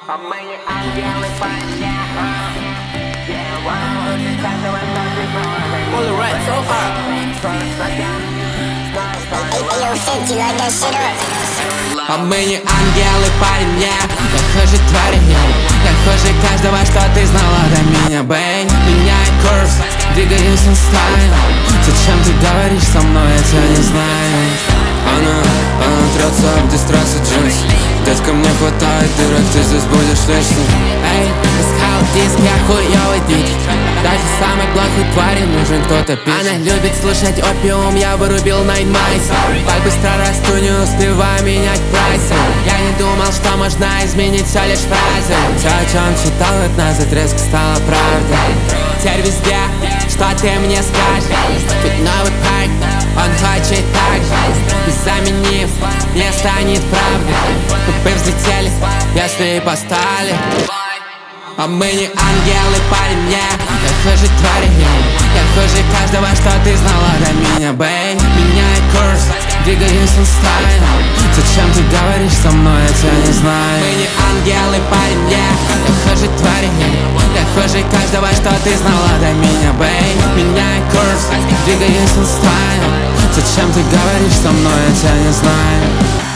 А мы не ангелы, парня. Каждого so hard. А мы не ангелы, парень, не. Я хуже твари, я хуже каждого, что ты знала до меня, бэй. Меняй курс, двигаюсь инстайн. Зачем ты говоришь со мной, я тебя не знаю. Она трется об дистрассе джинс. Детка, мне хватает дырок, ты здесь будешь лишним. Эй, искал диск, я хуёвый дичь. Даже самой плохой твари нужен кто-то пить. Она любит слушать опиум, я вырубил Nine Mice. Так быстро расту, не успеваю менять прайсы. Я не думал, что можно изменить все лишь фразы. Все, о чем читал год назад, резко стало правдой. Теперь везде, что ты мне скажешь. Тут новый парк, он хочет так же. И заменив, не станет правдой. Купы взлетели, если и постали. А мы не ангелы, парень, не. Я хуже твари, я хуже каждого, что ты знала до меня, бэй. Меняй курс, двигаюсь инстайн. Зачем ты говоришь со мной, я тебя не знаю. Мы не ангелы, парень, не. Я хуже твари, я хуже каждого, что ты знала до меня, бэй. Меняй курс, двигаюсь инстайн. Зачем ты говоришь со мной, я тебя не знаю.